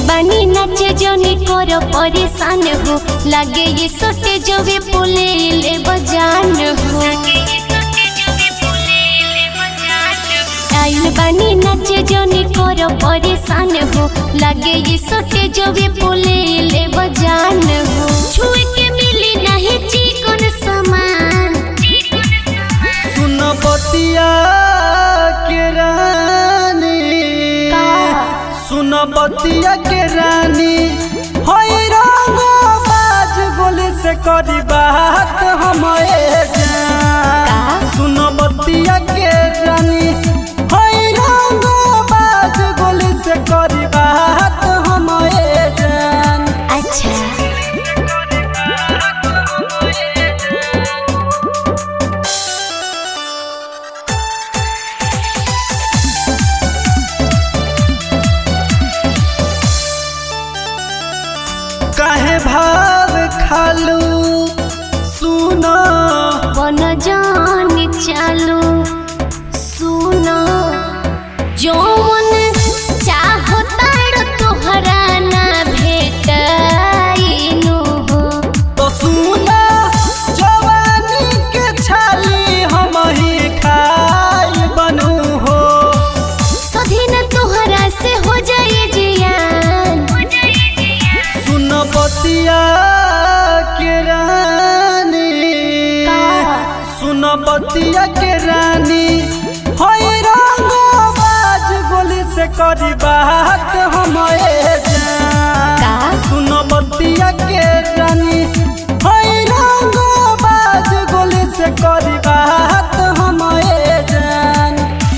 बानी नाचे जोनी करो परेशान हो लगे ये सोटे जो भी पुले ले बजान हो। आइल बानी नाचे जोनी करो परेशान हो लगे ये सोटे जो भी पुले ले बजान हो। छुए के मिली नहीं चिकन समान सुन बतिया के रानी सुन बतिया के रानी होई रंग बाज गोली से करी बात हम सुन बतिया के रानी होई रंग बाज गोली से करी बात हम जान। अच्छा काहे भाव खालू सुनो बन जानी चालू सुनो जौन चाहो ताड़ तोहरा ना भेटाइनु हो। तो सुना जवानी के छाली हम ही खाई बनू हो। सधीन तोहरा से हो जाए जियान सुन बतिया के रानी सुन बतिया के रानी होई रंग बाज गोली से करी बात हम जान। सुन बतिया के रानी होई रंग बाज गोली से करी बात हम जान।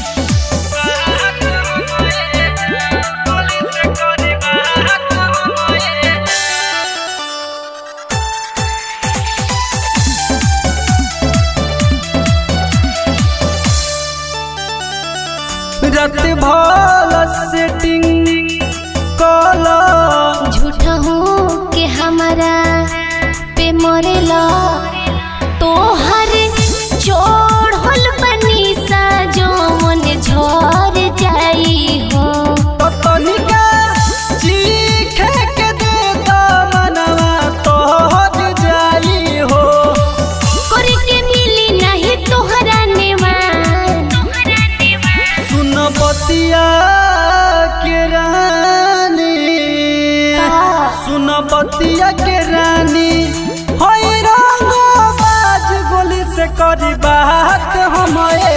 रात भल सेटिंग कला झूठा हूँ के हमारा पे मरेला तोहर छोड़ल बनी सा जो मन झर जाई हो। तनिका चीखे के दे तो मनवा तोहर जाई हो। करे के मिली नहीं तोहरा नेवान सुन बतिया के रानी सुन बतिया के रानी होई रंग बाज गोली से करी बात हम